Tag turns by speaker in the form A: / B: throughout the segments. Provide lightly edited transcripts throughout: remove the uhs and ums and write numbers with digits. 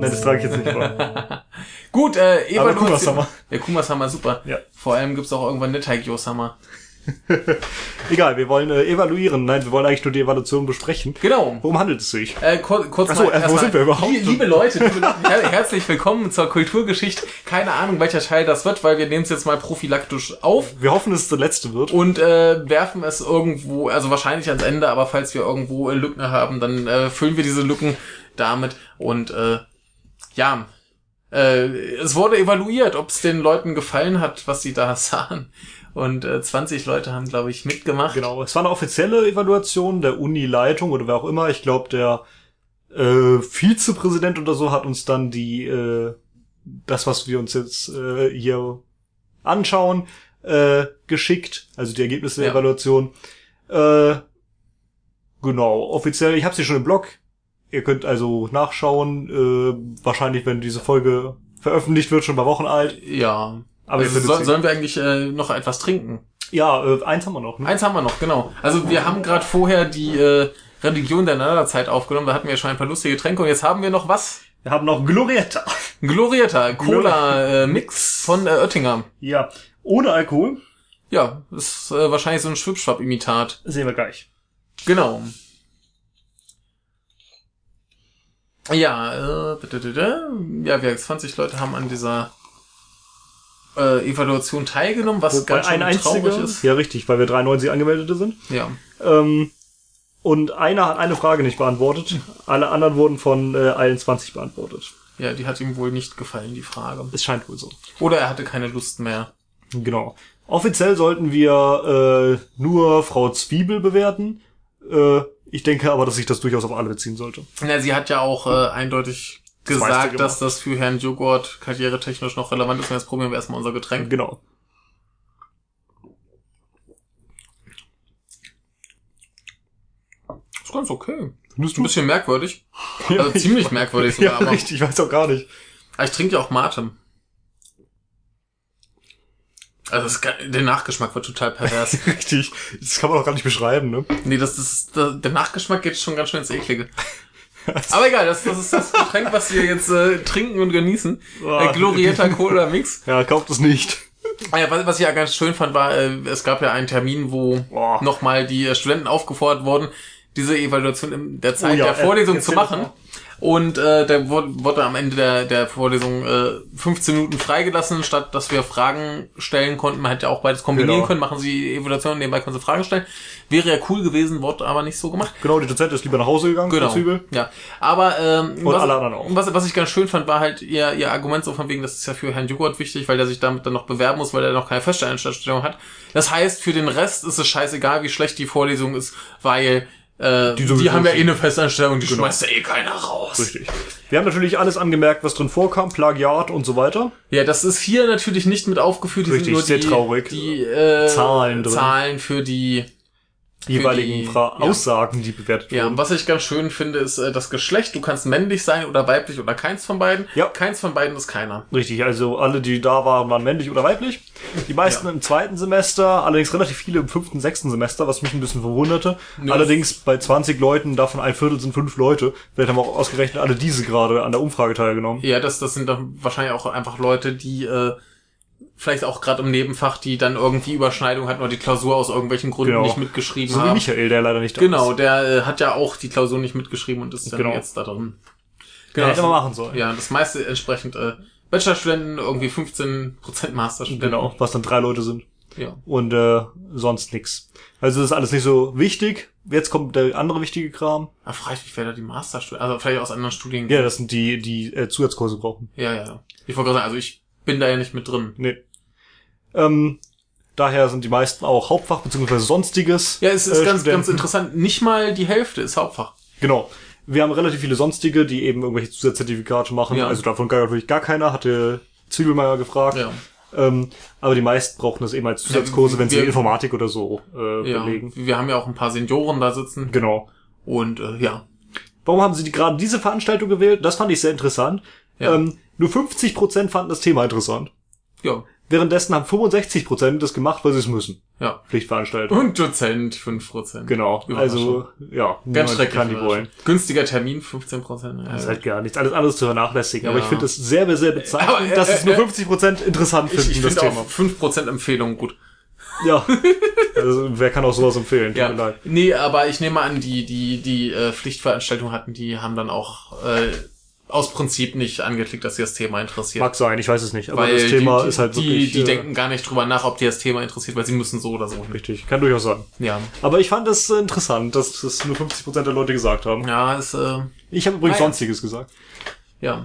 A: Nein, das trage ich jetzt nicht vor.
B: Gut,
A: Aber Kuma-sama.
B: Ja, Kuma-sama, super.
A: Ja.
B: Vor allem gibt's auch irgendwann Netaikyo-sama.
A: Egal, wir wollen evaluieren. Nein, wir wollen eigentlich nur die Evaluation besprechen.
B: Genau.
A: Worum handelt es sich?
B: Kurz
A: Achso, wo sind wir überhaupt?
B: Liebe Leute, herzlich willkommen zur Kulturgeschichte. Keine Ahnung, welcher Teil das wird, weil wir nehmen es jetzt mal prophylaktisch auf.
A: Wir hoffen, dass es der letzte wird.
B: Und werfen es irgendwo, also wahrscheinlich ans Ende, aber falls wir irgendwo Lücken haben, dann füllen wir diese Lücken damit. Und ja, es wurde evaluiert, ob es den Leuten gefallen hat, was sie da sahen. Und 20 Leute haben, glaube ich, mitgemacht.
A: Genau, es war eine offizielle Evaluation der Uni-Leitung oder wer auch immer. Ich glaube, der Vizepräsident oder so hat uns dann das, was wir uns jetzt hier anschauen, geschickt. Also die Ergebnisse der Evaluation. Genau, offiziell, ich habe sie schon im Blog. Ihr könnt also nachschauen. Wahrscheinlich, wenn diese Folge veröffentlicht wird, schon ein paar Wochen alt.
B: Ja.
A: Aber
B: sollen wir eigentlich noch etwas trinken?
A: Ja, eins haben wir noch. Ne?
B: Eins haben wir noch, genau. Also wir haben gerade vorher die Religion der Neuzeit aufgenommen. Da hatten wir schon ein paar lustige Getränke. Und jetzt haben wir noch was?
A: Wir haben noch Glorietta.
B: Glorietta, Cola-Mix von Oettinger.
A: Ja, ohne Alkohol.
B: Ja, ist wahrscheinlich so ein Schwipschwapp-Imitat.
A: Sehen wir gleich.
B: Genau. Ja, wir 20 Leute haben an dieser Evaluation teilgenommen, was ganz schön traurig ist.
A: Ja, richtig, weil wir 93 Angemeldete sind.
B: Ja.
A: Und einer hat eine Frage nicht beantwortet. Alle anderen wurden von allen 20 beantwortet.
B: Ja, die hat ihm wohl nicht gefallen, die Frage.
A: Es scheint wohl so.
B: Oder er hatte keine Lust mehr.
A: Genau. Offiziell sollten wir nur Frau Zwiebel bewerten. Ich denke aber, dass sich das durchaus auf alle beziehen sollte.
B: Ja, sie hat ja auch eindeutig gesagt, dass das für Herrn Joghurt karrieretechnisch noch relevant ist. Und jetzt probieren wir erstmal unser Getränk.
A: Genau.
B: Ist ganz okay.
A: Findest du?
B: Ein bisschen merkwürdig. Also ziemlich merkwürdig sogar.
A: Ja,
B: aber
A: richtig, ich weiß auch gar nicht.
B: Aber ich trinke ja auch Mate. Also der Nachgeschmack wird total pervers.
A: Richtig. Das kann man auch gar nicht beschreiben, ne?
B: Nee, der Nachgeschmack geht schon ganz schön ins Eklige. Aber egal, das ist das Getränk, was wir jetzt trinken und genießen. Glorietta Cola Mix.
A: Ja, kauft es nicht.
B: Ja, was ich ja ganz schön fand, war, es gab ja einen Termin, wo nochmal die Studenten aufgefordert wurden, diese Evaluation in der Zeit der Vorlesung zu machen. Und der wurde am Ende der Vorlesung 15 Minuten freigelassen, statt dass wir Fragen stellen konnten. Man hätte ja auch beides kombinieren können, machen Sie die Evaluation, nebenbei können Sie Fragen stellen. Wäre ja cool gewesen, wurde aber nicht so gemacht.
A: Genau, die Dozent ist lieber nach Hause gegangen,
B: genau.
A: Zwiebel.
B: Ja, aber
A: und alle anderen auch.
B: Was ich ganz schön fand, war halt ihr Argument so von wegen, das ist ja für Herrn Joghurt wichtig, weil der sich damit dann noch bewerben muss, weil er noch keine Feststellung hat. Das heißt, für den Rest ist es scheißegal, wie schlecht die Vorlesung ist, weil die haben ja eh eine Festanstellung, die schmeißt ja eh keiner raus.
A: Richtig. Wir haben natürlich alles angemerkt, was drin vorkam, Plagiat und so weiter.
B: Ja, das ist hier natürlich nicht mit aufgeführt. Die
A: richtig,
B: sind nur
A: sehr traurig.
B: Die
A: Zahlen drin.
B: Zahlen für die
A: jeweiligen Aussagen, die bewertet wurden.
B: Ja, und was ich ganz schön finde, ist das Geschlecht. Du kannst männlich sein oder weiblich oder keins von beiden.
A: Ja.
B: Keins von beiden ist keiner.
A: Richtig, also alle, die da waren, waren männlich oder weiblich. Die meisten im zweiten Semester, allerdings relativ viele im 5., 6. Semester, was mich ein bisschen verwunderte. Ja. Allerdings bei 20 Leuten, davon ein Viertel sind 5 Leute. Vielleicht haben auch ausgerechnet alle diese gerade an der Umfrage teilgenommen.
B: Ja, das sind dann wahrscheinlich auch einfach Leute, die vielleicht auch gerade im Nebenfach, die dann irgendwie Überschneidung hatten oder die Klausur aus irgendwelchen Gründen nicht mitgeschrieben haben.
A: So wie Michael, der leider nicht da ist.
B: Genau, der hat ja auch die Klausur nicht mitgeschrieben und ist dann jetzt da drin.
A: Genau, hätte man machen sollen.
B: Ja, das meiste entsprechend Bachelorstudenten, irgendwie 15% Masterstudenten.
A: Genau, was dann 3 Leute sind.
B: Ja.
A: Und sonst nix. Also das ist alles nicht so wichtig. Jetzt kommt der andere wichtige Kram.
B: Da frage ich mich, wer da die Masterstudenten, also vielleicht aus anderen Studien.
A: Ja, das sind die Zusatzkurse brauchen.
B: Ja. Ich wollte gerade sagen, also ich bin da ja nicht mit drin.
A: Nee. Daher sind die meisten auch Hauptfach bzw. Sonstiges.
B: Ja, es ist ganz interessant. Nicht mal die Hälfte ist Hauptfach.
A: Genau. Wir haben relativ viele Sonstige, die eben irgendwelche Zusatzzertifikate machen. Ja. Also davon natürlich gar keiner, hatte Zwiebelmeier gefragt.
B: Ja.
A: Aber die meisten brauchen das eben als Zusatzkurse, wenn sie Informatik oder so belegen.
B: Wir haben ja auch ein paar Senioren da sitzen.
A: Genau.
B: Und
A: Warum haben sie gerade diese Veranstaltung gewählt? Das fand ich sehr interessant. Ja. Nur 50% fanden das Thema interessant.
B: Ja.
A: Währenddessen haben 65% das gemacht, weil sie es müssen.
B: Ja.
A: Pflichtveranstaltung.
B: Und Dozent 5%.
A: Genau. Also, ja.
B: Ganz schrecklich.
A: Kann die wollen.
B: Günstiger Termin 15%.
A: Das ist halt gar nichts. Alles anderes zu vernachlässigen.
B: Ja.
A: Aber ich finde es sehr, sehr bezeichnend, dass es nur 50% interessant finden,
B: ich
A: das
B: finde
A: Thema.
B: auch 5% Empfehlung gut.
A: Ja. Also, wer kann auch sowas empfehlen? Tut mir leid.
B: Nee, aber ich nehme an, die Pflichtveranstaltung hatten, die haben dann auch aus Prinzip nicht angeklickt, dass sie das Thema interessiert.
A: Mag sein, ich weiß es nicht. Aber
B: weil
A: das Thema ist halt wirklich...
B: Die denken gar nicht drüber nach, ob die das Thema interessiert, weil sie müssen so oder so hin.
A: Richtig, kann durchaus sein.
B: Ja.
A: Aber ich fand es interessant, dass das nur 50% der Leute gesagt haben.
B: Ja,
A: ich habe übrigens Sonstiges gesagt.
B: Ja.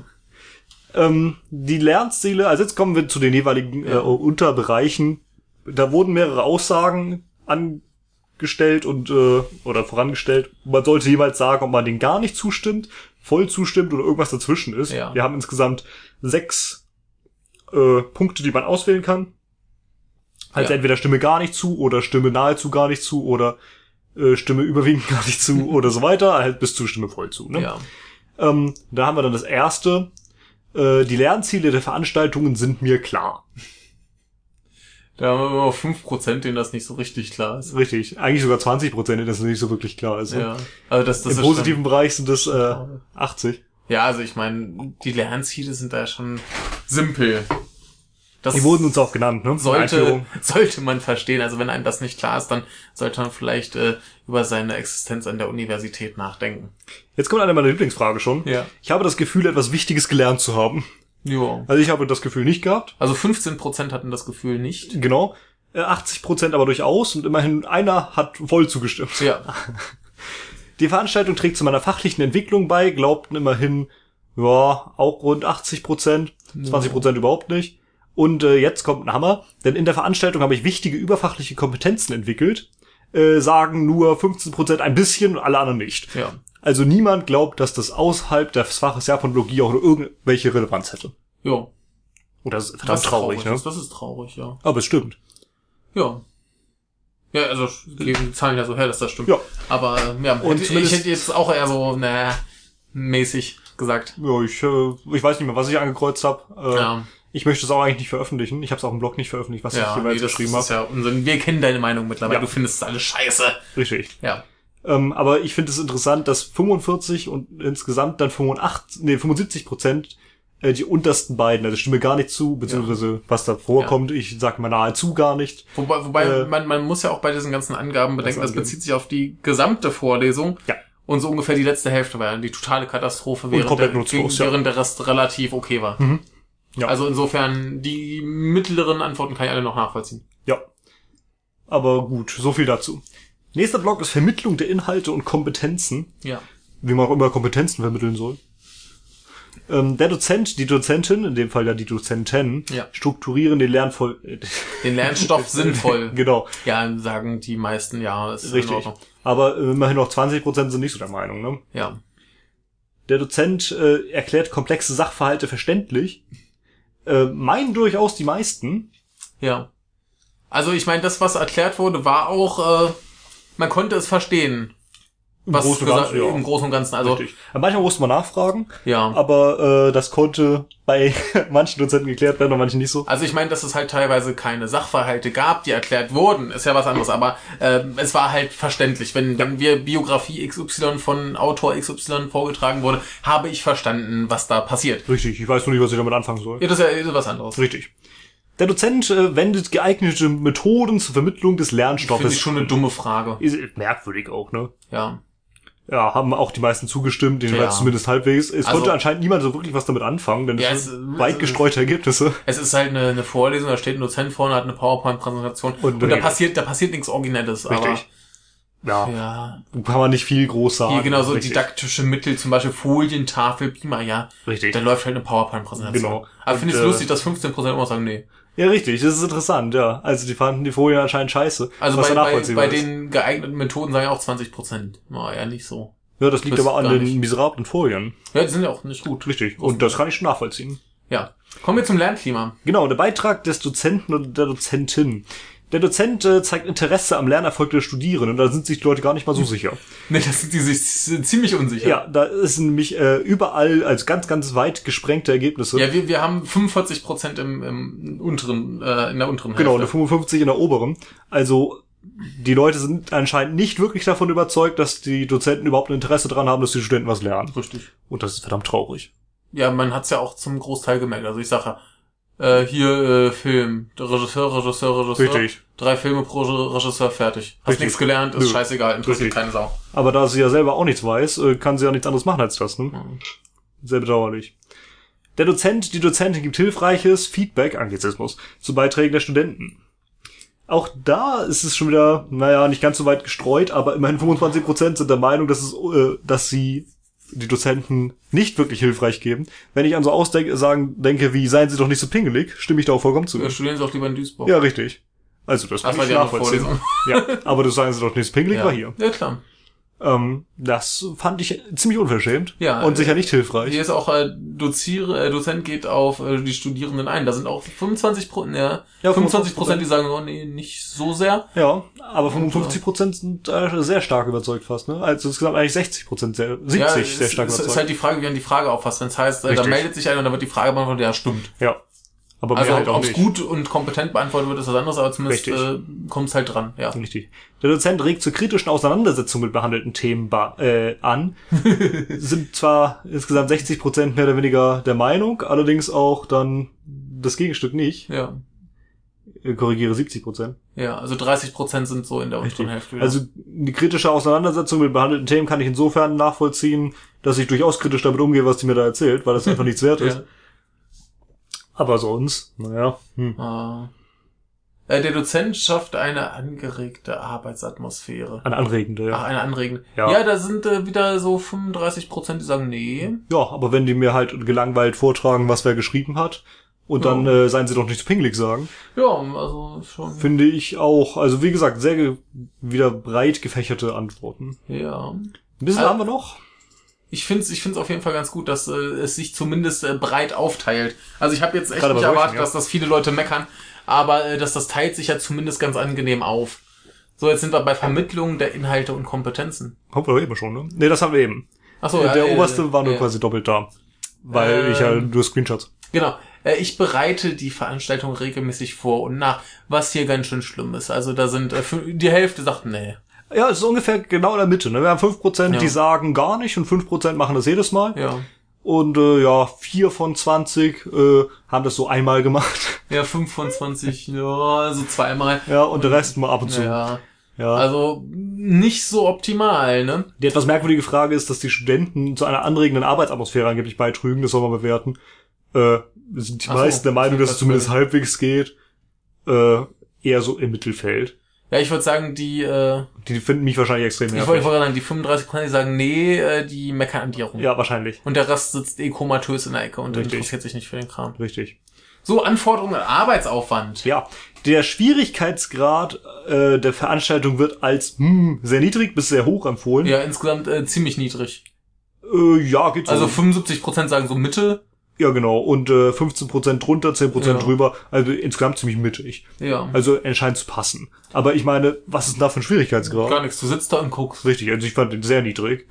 A: Die Lernziele, also jetzt kommen wir zu den jeweiligen Unterbereichen. Da wurden mehrere Aussagen angestellt und oder vorangestellt. Man sollte jeweils sagen, ob man denen gar nicht zustimmt, voll zustimmt oder irgendwas dazwischen ist.
B: Ja.
A: Wir haben insgesamt 6 Punkte, die man auswählen kann. Also entweder Stimme gar nicht zu oder Stimme nahezu gar nicht zu oder Stimme überwiegend gar nicht zu oder so weiter, halt bis zu Stimme voll zu. Ne?
B: Ja.
A: Da haben wir dann das erste. Die Lernziele der Veranstaltungen sind mir klar.
B: Da haben wir immer 5%, denen das nicht so richtig klar ist.
A: Richtig. Eigentlich sogar 20%, denen das nicht so wirklich klar ist.
B: Ja. Also das
A: im
B: ist
A: positiven Bereich sind das 80.
B: Ja, also ich meine, die Lernziele sind da schon simpel. Das
A: die wurden uns auch genannt, ne?
B: Sollte man verstehen. Also wenn einem das nicht klar ist, dann sollte man vielleicht über seine Existenz an der Universität nachdenken.
A: Jetzt kommt eine meiner Lieblingsfragen schon.
B: Ja.
A: Ich habe das Gefühl, etwas Wichtiges gelernt zu haben.
B: Jo.
A: Also ich habe das Gefühl nicht gehabt.
B: Also 15% hatten das Gefühl nicht.
A: Genau. 80% aber durchaus und immerhin einer hat voll zugestimmt.
B: Ja.
A: Die Veranstaltung trägt zu meiner fachlichen Entwicklung bei, glaubten immerhin, ja, auch rund 80%, 20% überhaupt nicht. Und jetzt kommt ein Hammer, denn in der Veranstaltung habe ich wichtige überfachliche Kompetenzen entwickelt, sagen nur 15% ein bisschen und alle anderen nicht.
B: Ja.
A: Also niemand glaubt, dass das außerhalb des Faches Japanologie auch nur irgendwelche Relevanz hätte.
B: Ja.
A: Und das ist verdammt traurig, ne?
B: Das ist traurig, ja.
A: Aber es stimmt.
B: Ja. Ja, also die Zahlen ja so her, dass das stimmt.
A: Ja.
B: Aber ja,
A: und
B: ich hätte jetzt auch eher so mäßig gesagt.
A: Ja, ich weiß nicht mehr, was ich angekreuzt habe.
B: Ja.
A: Ich möchte es auch eigentlich nicht veröffentlichen. Ich habe es auch im Blog nicht veröffentlicht, was ich jeweils geschrieben habe.
B: Das ist ja Unsinn. Wir kennen deine Meinung mittlerweile.
A: Ja.
B: Du findest es alles scheiße.
A: Richtig.
B: Ja.
A: Aber ich finde es interessant, dass 45 und insgesamt dann 75% die untersten beiden, also stimme gar nicht zu, beziehungsweise was da vorkommt, ich sag mal nahezu gar nicht.
B: Wobei man muss ja auch bei diesen ganzen Angaben bedenken, das bezieht sich auf die gesamte Vorlesung.
A: Ja.
B: Und so ungefähr die letzte Hälfte war ja die totale Katastrophe, während der Rest relativ okay war.
A: Mhm. Ja.
B: Also insofern, die mittleren Antworten kann ich alle noch nachvollziehen.
A: Ja. Aber gut, so viel dazu. Nächster Block ist Vermittlung der Inhalte und Kompetenzen.
B: Ja.
A: Wie man auch immer Kompetenzen vermitteln soll. Der Dozent, die Dozentin, in dem Fall ja die Dozenten, strukturieren den
B: Lernstoff sinnvoll.
A: Genau.
B: Ja, sagen die meisten, ja, ist
A: richtig.
B: in Ordnung.
A: Aber immerhin noch 20% sind nicht so der Meinung, ne?
B: Ja.
A: Der Dozent erklärt komplexe Sachverhalte verständlich. Meinen durchaus die meisten.
B: Ja. Also ich meine, das, was erklärt wurde, war auch, man konnte es verstehen. Was gesagt, im Großen und Ganzen. Also
A: richtig. Manchmal musste man nachfragen,
B: ja.
A: Aber das konnte bei manchen Dozenten geklärt werden und manchen nicht so.
B: Also ich meine, dass es halt teilweise keine Sachverhalte gab, die erklärt wurden, ist ja was anderes, aber es war halt verständlich. Wenn wir Biografie XY von Autor XY vorgetragen wurde, habe ich verstanden, was da passiert.
A: Richtig, ich weiß nur nicht, was ich damit anfangen soll.
B: Ja, das ist ja was anderes.
A: Richtig. Der Dozent wendet geeignete Methoden zur Vermittlung des Lernstoffes.
B: Finde ich schon eine dumme Frage.
A: Ist merkwürdig auch, ne?
B: Ja.
A: Ja, haben auch die meisten zugestimmt, jedenfalls zumindest halbweis. Es konnte anscheinend niemand so wirklich was damit anfangen, denn es sind weit gestreute Ergebnisse.
B: Es ist halt eine Vorlesung, da steht ein Dozent vorne, hat eine PowerPoint-Präsentation und da passiert nichts Originelles.
A: Richtig.
B: Aber ja.
A: Kann man nicht viel groß sagen.
B: Hier genau so didaktische Mittel, zum Beispiel Folien, Tafel, Beamer, ja.
A: Richtig.
B: Da läuft halt eine PowerPoint-Präsentation.
A: Genau.
B: Aber finde ich es lustig, dass 15% immer sagen, nee.
A: Ja, richtig, das ist interessant, ja. Also die fanden die Folien anscheinend scheiße.
B: Also bei den geeigneten Methoden sagen ja auch 20%. Ja, nicht so.
A: Ja, das liegt aber an den miserablen Folien.
B: Ja, die sind ja auch nicht gut.
A: Richtig. Und das kann ich schon nachvollziehen.
B: Ja. Kommen wir zum Lernklima.
A: Genau, der Beitrag des Dozenten oder der Dozentin. Der Dozent zeigt Interesse am Lernerfolg der Studierenden. Da sind sich die Leute gar nicht mal so sicher.
B: Nee, da sind die sich ziemlich unsicher.
A: Ja, da ist nämlich überall als ganz, ganz weit gesprengte Ergebnisse.
B: Ja, wir haben 45% im unteren, in der unteren Hälfte.
A: Genau, eine 55 in der oberen. Also die Leute sind anscheinend nicht wirklich davon überzeugt, dass die Dozenten überhaupt ein Interesse daran haben, dass die Studenten was lernen.
B: Richtig.
A: Und das ist verdammt traurig.
B: Ja, man hat's ja auch zum Großteil gemerkt. Also ich sage hier Film, der Regisseur.
A: Richtig.
B: 3 Filme pro Regisseur, fertig. Hast
A: Richtig.
B: nichts gelernt, ist scheißegal, interessiert keine Sau.
A: Aber da sie ja selber auch nichts weiß, kann sie ja nichts anderes machen als das, ne? Sehr bedauerlich. Der Dozent, die Dozentin gibt hilfreiches Feedback, Anglizismus, zu Beiträgen der Studenten. Auch da ist es schon wieder, nicht ganz so weit gestreut, aber immerhin 25% sind der Meinung, dass sie die Dozenten nicht wirklich hilfreich geben. Wenn ich an so denke, wie, seien sie doch nicht so pingelig, stimme ich da auch vollkommen zu.
B: Ja, studieren sie auch lieber in Duisburg.
A: Ja, richtig. Also, das kann ich nachvollziehen. Ja, aber das seien sie doch nicht so pingelig, war hier.
B: Ja, klar.
A: Das fand ich ziemlich unverschämt.
B: Ja,
A: und sicher nicht hilfreich.
B: Hier ist auch Dozent geht auf die Studierenden ein. Da sind auch 25%, 25%, die sagen, oh nee, nicht so sehr.
A: Ja, aber 55% sind sehr stark überzeugt fast, ne? Also insgesamt eigentlich 60%, 70 sehr stark überzeugt.
B: Ist halt die Frage, wie man die Frage auffasst. Wenn es heißt, da meldet sich einer und dann wird die Frage beantwortet, ja, stimmt.
A: Ja. Aber
B: also
A: halt
B: ob es gut und kompetent beantwortet wird, ist was anderes, aber zumindest kommt es halt dran. Ja.
A: Richtig. Der Dozent regt zur kritischen Auseinandersetzung mit behandelten Themen an. Sind zwar insgesamt 60% mehr oder weniger der Meinung, allerdings auch dann das Gegenstück nicht.
B: Ja.
A: Korrigiere 70%.
B: Ja, also 30% sind so in der unteren Hälfte. Ja.
A: Also die kritische Auseinandersetzung mit behandelten Themen kann ich insofern nachvollziehen, dass ich durchaus kritisch damit umgehe, was die mir da erzählt, weil das einfach nichts wert ist. Aber sonst,
B: Der Dozent schafft eine angeregte Arbeitsatmosphäre.
A: Eine anregende, ja.
B: Ach, eine anregende. Ja, da sind wieder so 35%, die sagen, nee.
A: Ja, aber wenn die mir halt gelangweilt vortragen, was wer geschrieben hat, und dann seien sie doch nicht so pingelig sagen.
B: Ja, also schon.
A: Finde ich auch, also wie gesagt, sehr wieder breit gefächerte Antworten.
B: Ja.
A: Ein bisschen haben wir noch.
B: Ich find's auf jeden Fall ganz gut, dass es sich zumindest breit aufteilt. Also ich habe jetzt echt nicht erwartet, dass das viele Leute meckern, aber das teilt sich ja zumindest ganz angenehm auf. So, jetzt sind wir bei Vermittlung der Inhalte und Kompetenzen.
A: Haben wir eben schon, ne? Nee, das haben wir eben.
B: Ach so,
A: der oberste war nur quasi doppelt da, weil ich ja nur Screenshots.
B: Genau. Ich bereite die Veranstaltung regelmäßig vor und nach, was hier ganz schön schlimm ist. Also da sind die Hälfte sagt, nee.
A: Ja, es ist ungefähr genau in der Mitte. Ne? Wir haben 5%, die sagen gar nicht, und 5% machen das jedes Mal.
B: Ja.
A: Und 4 von 20 haben das so einmal gemacht.
B: Ja, 5 von 20, ja, so zweimal.
A: Ja, und der Rest mal ab und zu.
B: Ja. Also nicht so optimal, ne?
A: Die etwas merkwürdige Frage ist, dass die Studenten zu einer anregenden Arbeitsatmosphäre angeblich beitrügen. Das soll man bewerten. Sind die meisten der Meinung, dass es zumindest halbwegs geht. Eher so im Mittelfeld.
B: Ja, ich würde sagen, die
A: finden mich wahrscheinlich extrem nervig.
B: Ich wollte sagen, die 35%, die sagen, nee, die meckern an dir rum.
A: Ja, wahrscheinlich.
B: Und der Rest sitzt komatös in der Ecke und interessiert sich nicht für den Kram.
A: Richtig.
B: So, Anforderungen an Arbeitsaufwand.
A: Ja, der Schwierigkeitsgrad der Veranstaltung wird als sehr niedrig bis sehr hoch empfohlen.
B: Ja, insgesamt ziemlich niedrig.
A: Ja, geht so.
B: Also 75% sagen so Mitte.
A: Ja, genau. Und 15% drunter, 10% drüber. Also insgesamt ziemlich mittig.
B: Ja.
A: Also scheint zu passen. Aber ich meine, was ist denn da für ein Schwierigkeitsgrad?
B: Gar nichts. Du sitzt da und guckst.
A: Richtig. Also ich fand den sehr niedrig.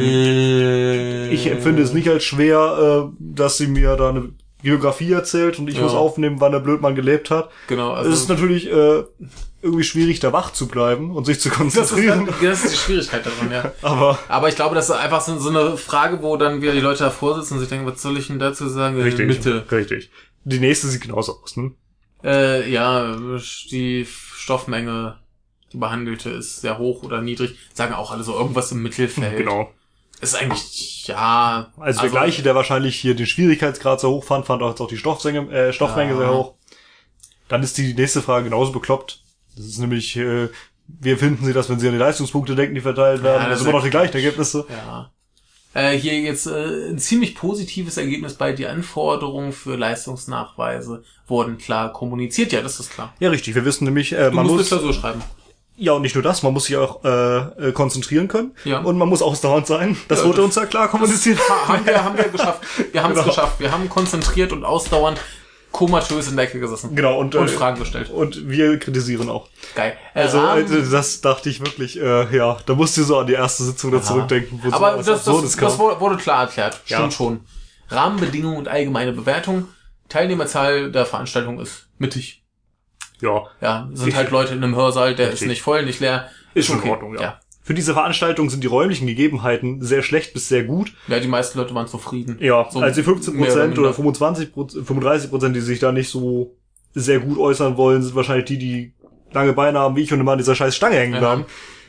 A: Denn ich empfinde es nicht als schwer, dass sie mir da eine Biografie erzählt und ich muss aufnehmen, wann der Blödmann gelebt hat.
B: Genau. Also
A: es ist natürlich irgendwie schwierig, da wach zu bleiben und sich zu konzentrieren.
B: Das ist die Schwierigkeit daran, ja. Aber ich glaube, das ist einfach so eine Frage, wo dann wieder die Leute davor sitzen und sich denken, was soll ich denn dazu sagen?
A: Richtig,
B: Mitte.
A: Richtig. Die nächste sieht genauso aus, ne?
B: Ja, die Stoffmenge, die behandelte, ist sehr hoch oder niedrig. Sagen auch alle so irgendwas im Mittelfeld.
A: Genau.
B: Ist eigentlich, ja.
A: Also der gleiche, der wahrscheinlich hier den Schwierigkeitsgrad sehr hoch fand auch jetzt auch die Stoffmenge sehr hoch. Dann ist die nächste Frage genauso bekloppt. Das ist nämlich, wie empfinden Sie das, wenn Sie an die Leistungspunkte denken, die verteilt werden? Das sind immer noch die gleichen Ergebnisse.
B: Ja. Hier jetzt ein ziemlich positives Ergebnis bei die Anforderungen für Leistungsnachweise wurden klar kommuniziert. Ja, das ist klar.
A: Ja, richtig. Wir wissen nämlich,
B: man muss Klausur schreiben.
A: Ja, und nicht nur das, man muss sich auch konzentrieren können.
B: Ja.
A: Und man muss ausdauernd sein. Das wurde uns ja klar kommuniziert.
B: Haben wir geschafft. Wir haben es geschafft. Wir haben konzentriert und ausdauernd komatös in der Ecke gesessen.
A: Genau, und
B: Fragen gestellt.
A: Und wir kritisieren auch.
B: Geil.
A: Also das dachte ich wirklich, ja, da musst du so an die erste Sitzung da zurückdenken. Wo
B: aber das wurde klar erklärt. Stimmt schon. Rahmenbedingungen und allgemeine Bewertung. Teilnehmerzahl der Veranstaltung ist mittig.
A: Ja.
B: Ja, sind halt Leute in einem Hörsaal, der ist nicht voll, nicht leer.
A: Ist schon in Ordnung, ja. Für diese Veranstaltung sind die räumlichen Gegebenheiten sehr schlecht bis sehr gut.
B: Ja, die meisten Leute waren zufrieden.
A: Ja, so also die 15% oder 35%, die sich da nicht so sehr gut äußern wollen, sind wahrscheinlich die lange Beine haben, wie ich und immer an dieser scheiß Stange hängen bleiben.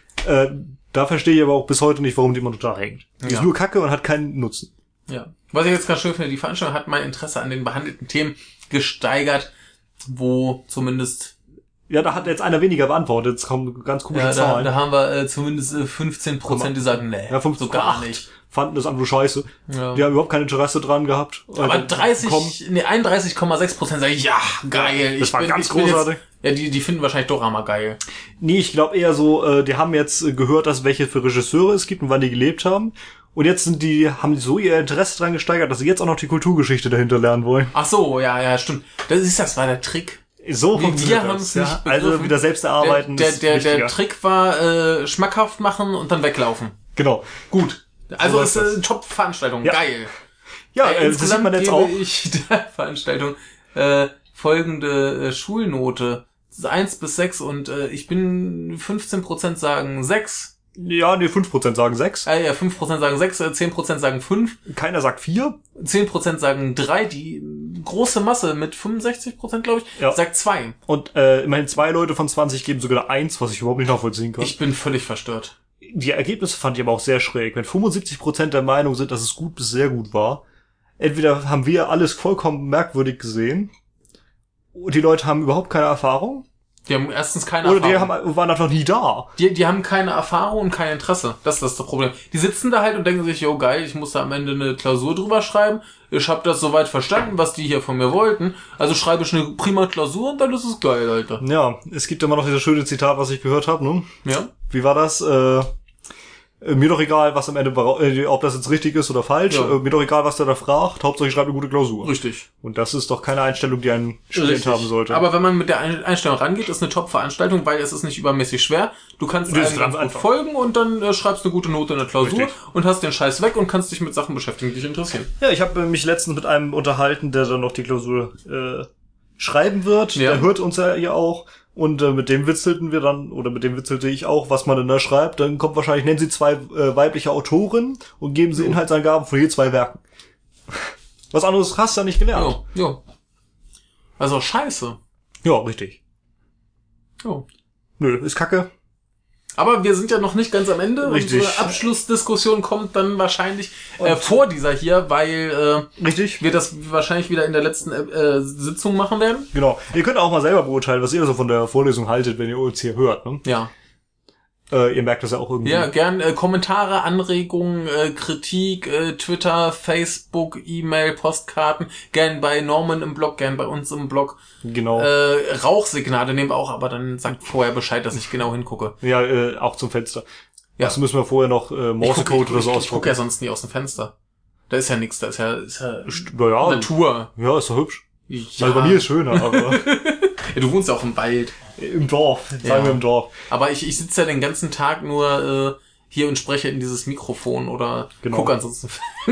A: Da verstehe ich aber auch bis heute nicht, warum die man da hängt. Die ist nur Kacke und hat keinen Nutzen.
B: Ja. Was ich jetzt ganz schön finde, die Veranstaltung hat mein Interesse an den behandelten Themen gesteigert, wo zumindest...
A: Ja, da hat jetzt einer weniger beantwortet. Jetzt kommen ganz komische Zahlen.
B: Da haben wir zumindest 15%, die sagen, nee,
A: ja, so gar nicht. Fanden das einfach scheiße. Ja. Die haben überhaupt kein Interesse dran gehabt.
B: Aber 31,6% sagen, ja, geil.
A: Das war ganz großartig.
B: Die finden wahrscheinlich doch einmal geil.
A: Nee, ich glaube eher so, die haben jetzt gehört, dass welche für Regisseure es gibt und wann die gelebt haben. Und jetzt haben so ihr Interesse dran gesteigert, dass sie jetzt auch noch die Kulturgeschichte dahinter lernen wollen.
B: Ach so, ja, stimmt. Das war der Trick.
A: So funktioniert das. Ja. Also wieder selbst erarbeiten.
B: Der Trick war schmackhaft machen und dann weglaufen.
A: Genau.
B: Gut. Also ist eine Top-Veranstaltung. Ja. Geil.
A: Ja, das sieht man jetzt auch.
B: Ich der Veranstaltung folgende Schulnote. 1 bis 6 und ich bin 15% sagen 6.
A: Ja, nee, 5% sagen 6.
B: Ja, 5% sagen 6, 10% sagen 5.
A: Keiner sagt 4.
B: 10% sagen 3. Die große Masse mit 65%, glaube ich, sagt 2.
A: Und immerhin 2 Leute von 20 geben sogar 1, was ich überhaupt nicht nachvollziehen kann.
B: Ich bin völlig verstört.
A: Die Ergebnisse fand ich aber auch sehr schräg. Wenn 75% der Meinung sind, dass es gut bis sehr gut war, entweder haben wir alles vollkommen merkwürdig gesehen, und die Leute haben überhaupt keine Erfahrung.
B: Die haben erstens keine Erfahrung.
A: Oder die waren einfach noch nie da.
B: Die haben keine Erfahrung und kein Interesse. Das ist das Problem. Die sitzen da halt und denken sich, jo geil, ich muss da am Ende eine Klausur drüber schreiben. Ich habe das soweit verstanden, was die hier von mir wollten. Also schreibe ich eine prima Klausur und dann ist es geil, Alter.
A: Ja, es gibt immer noch dieses schöne Zitat, was ich gehört habe, ne?
B: Ja.
A: Wie war das? Mir doch egal, was am Ende, ob das jetzt richtig ist oder falsch. Ja. Mir doch egal, was der da fragt. Hauptsache ich schreibe eine gute Klausur.
B: Richtig.
A: Und das ist doch keine Einstellung, die ein Student haben sollte.
B: Aber wenn man mit der Einstellung rangeht, ist eine Top-Veranstaltung, weil es ist nicht übermäßig schwer. Du kannst einfach folgen und dann schreibst eine gute Note in der Klausur und hast den Scheiß weg und kannst dich mit Sachen beschäftigen, die dich interessieren.
A: Ja, ich habe mich letztens mit einem unterhalten, der dann noch die Klausur schreiben wird. Ja. Der hört uns ja auch. Und mit dem witzelte ich auch, was man denn da schreibt. Dann kommt wahrscheinlich, nennen sie 2 weibliche Autoren und geben sie Inhaltsangaben von je 2 Werken. Was anderes hast du ja nicht gelernt.
B: Jo. Also scheiße.
A: Ja, richtig.
B: Jo.
A: Nö, ist kacke.
B: Aber wir sind ja noch nicht ganz am Ende.
A: Richtig.
B: Unsere Abschlussdiskussion kommt dann wahrscheinlich vor dieser hier, weil wir das wahrscheinlich wieder in der letzten Sitzung machen werden.
A: Genau. Ihr könnt auch mal selber beurteilen, was ihr so von der Vorlesung haltet, wenn ihr uns hier hört. Ne?
B: Ja.
A: Ihr merkt das ja auch irgendwie.
B: Ja, gern Kommentare, Anregungen, Kritik, Twitter, Facebook, E-Mail, Postkarten, gern bei Norman im Blog, gern bei uns im Blog.
A: Genau.
B: Rauchsignale nehmen wir auch, aber dann sagt vorher Bescheid, dass ich genau hingucke.
A: Ja, auch zum Fenster. Ja. Das müssen wir vorher noch Morsecode oder so ausdrucken.
B: Ich gucke ja sonst nie aus dem Fenster. Da ist ja nichts, da ist ja
A: Natur. Ja, ist doch hübsch. Ja. Also bei mir ist schöner, aber...
B: Ja, du wohnst ja auch im Wald.
A: Im Dorf, sagen wir im Dorf.
B: Aber ich sitze ja den ganzen Tag nur hier und spreche in dieses Mikrofon oder gucke ansonsten.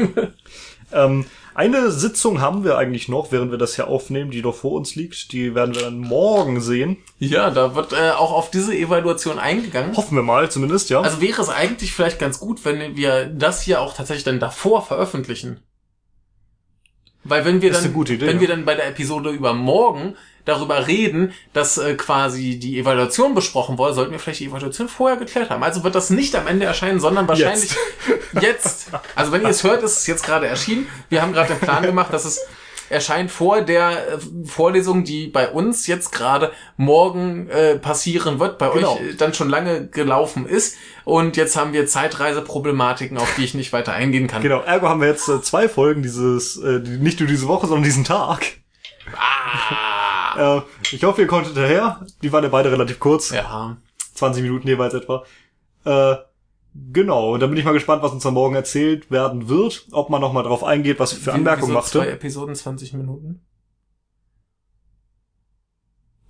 A: Eine Sitzung haben wir eigentlich noch, während wir das hier aufnehmen, die noch vor uns liegt. Die werden wir dann morgen sehen.
B: Ja, da wird auch auf diese Evaluation eingegangen.
A: Hoffen wir mal zumindest, ja.
B: Also wäre es eigentlich vielleicht ganz gut, wenn wir das hier auch tatsächlich dann davor veröffentlichen. Weil wenn wir dann bei der Episode über morgen darüber reden, dass quasi die Evaluation besprochen wurde, sollten wir vielleicht die Evaluation vorher geklärt haben. Also wird das nicht am Ende erscheinen, sondern wahrscheinlich jetzt. Also wenn ihr es hört, ist es jetzt gerade erschienen. Wir haben gerade den Plan gemacht, dass es erscheint vor der Vorlesung, die bei uns jetzt gerade morgen passieren wird, bei euch dann schon lange gelaufen ist. Und jetzt haben wir Zeitreiseproblematiken, auf die ich nicht weiter eingehen kann.
A: Genau, ergo haben wir jetzt 2 Folgen, nicht nur diese Woche, sondern diesen Tag. Ich hoffe, ihr konntet daher. Die waren ja beide relativ kurz.
B: Ja.
A: 20 Minuten jeweils etwa. Genau, und da bin ich mal gespannt, was uns dann morgen erzählt werden wird. Ob man nochmal drauf eingeht, was für Anmerkungen machte.
B: 2 Episoden, 20 Minuten?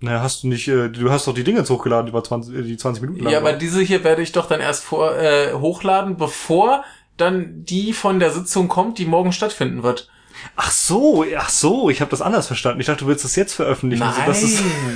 A: Naja, hast du nicht, du hast doch die Dinge jetzt hochgeladen, die 20 Minuten lang.
B: Ja, aber diese hier werde ich doch dann erst hochladen, bevor dann die von der Sitzung kommt, die morgen stattfinden wird.
A: Ach so, ich habe das anders verstanden. Ich dachte, du willst das jetzt veröffentlichen.
B: Nein.
A: Also,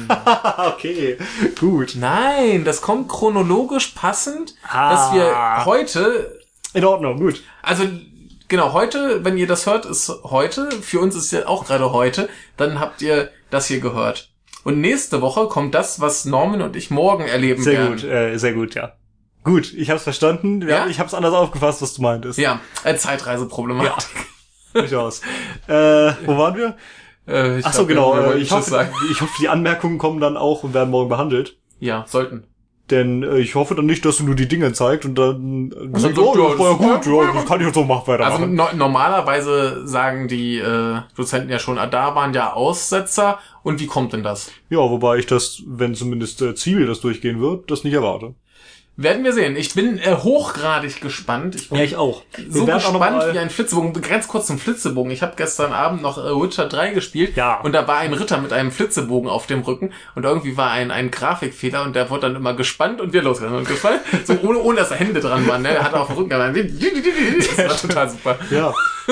A: okay, gut.
B: Nein, das kommt chronologisch passend, dass wir heute...
A: In Ordnung, gut.
B: Also, genau, heute, wenn ihr das hört, ist heute. Für uns ist ja auch gerade heute. Dann habt ihr das hier gehört. Und nächste Woche kommt das, was Norman und ich morgen erleben werden.
A: Sehr gut, ja. Gut, ich hab's verstanden. Ja? Ich hab's anders aufgefasst, was du meintest.
B: Ja, Zeitreiseproblematik.
A: Ja. Durchaus. Wo waren wir? Ach so, genau. Ich hoffe, die Anmerkungen kommen dann auch und werden morgen behandelt.
B: Ja, sollten.
A: Denn ich hoffe dann nicht, dass du nur die Dinge zeigst und dann
B: sagst,
A: das war ja gut, das kann ich jetzt so weitermachen.
B: Also normalerweise sagen die Dozenten ja schon, da waren ja Aussetzer. Und wie kommt denn das?
A: Ja, wobei ich das, wenn zumindest Ziel das durchgehen wird, das nicht erwarte.
B: Werden wir sehen. Ich bin hochgradig gespannt.
A: Ich auch.
B: So gespannt wie ein Flitzebogen. Ganz kurz zum Flitzebogen. Ich habe gestern Abend noch Witcher 3 gespielt.
A: Ja.
B: Und da war ein Ritter mit einem Flitzebogen auf dem Rücken. Und irgendwie war ein Grafikfehler. Und der wurde dann immer gespannt und wir losgegangen. Und gefallen. So ohne dass da Hände dran waren. Ne? Er hatte auf dem Rücken. Das war total super.
A: Ja.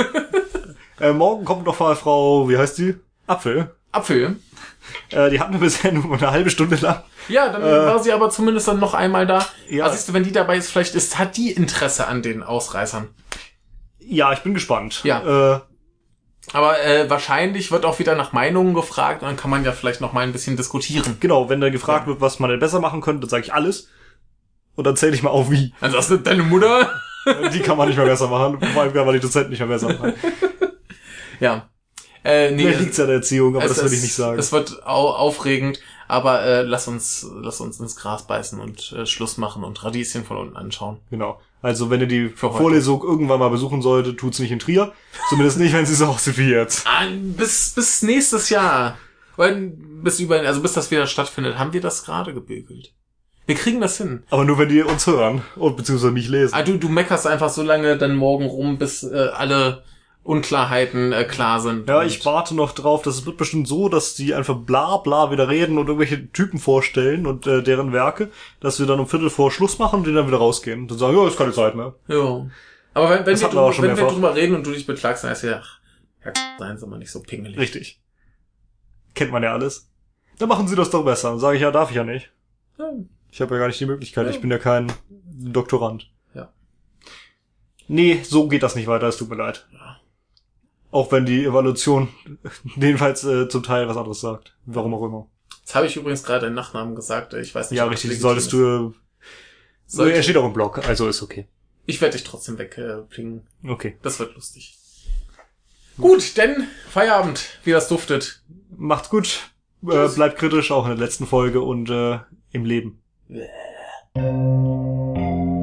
A: Morgen kommt noch mal Frau, wie heißt die? Apfel. Die hatten wir bisher nur eine halbe Stunde lang.
B: Ja, dann war sie aber zumindest dann noch einmal da.
A: Ja.
B: Also siehst du, wenn die dabei ist, hat die Interesse an den Ausreißern.
A: Ja, ich bin gespannt.
B: Ja. Aber wahrscheinlich wird auch wieder nach Meinungen gefragt und dann kann man ja vielleicht noch mal ein bisschen diskutieren.
A: Genau, wenn da gefragt wird, was man denn besser machen könnte, dann sage ich alles. Und dann zähle ich mal auf wie.
B: Also das ist deine Mutter.
A: Die kann man nicht mehr besser machen. Vor allem kann man die Dozenten nicht mehr besser machen.
B: Ja.
A: Vielleicht liegt's an der Erziehung, aber das will ich nicht sagen.
B: Es wird aufregend, aber lass uns ins Gras beißen und Schluss machen und Radieschen von unten anschauen.
A: Genau. Also wenn ihr die Vorlesung irgendwann mal besuchen solltet, tut's nicht in Trier. Zumindest nicht, wenn sie so aussieht wie jetzt.
B: Bis nächstes Jahr. Bis das wieder stattfindet, haben wir das gerade gebügelt. Wir kriegen das hin.
A: Aber nur, wenn die uns hören und beziehungsweise mich lesen.
B: Du meckerst einfach so lange dann morgen rum, bis alle Unklarheiten klar sind.
A: Ja, ich warte noch drauf. Das wird bestimmt so, dass die einfach bla bla wieder reden und irgendwelche Typen vorstellen und deren Werke, dass wir dann um Viertel vor Schluss machen und die dann wieder rausgehen. Und dann sagen, ja, ist keine Zeit mehr.
B: Ja. Aber wenn wir drüber reden und du dich beklagst, dann heißt ja, seien Sie mal nicht so pingelig.
A: Richtig. Kennt man ja alles. Dann machen Sie das doch besser. Dann sage ich, ja, darf ich ja nicht.
B: Ja.
A: Ich habe ja gar nicht die Möglichkeit. Ja. Ich bin ja kein Doktorand.
B: Ja.
A: Nee, so geht das nicht weiter. Es tut mir leid. Ja. Auch wenn die Evaluation jedenfalls zum Teil was anderes sagt. Warum auch immer.
B: Jetzt habe ich übrigens gerade einen Nachnamen gesagt. Ich weiß nicht.
A: Ja, richtig. Solltest du... Er steht auch im Blog, also ist okay.
B: Ich werde dich trotzdem wegplingen.
A: Okay.
B: Das wird lustig. Gut, denn Feierabend, wie das duftet.
A: Macht's gut. Bleibt kritisch, auch in der letzten Folge und im Leben.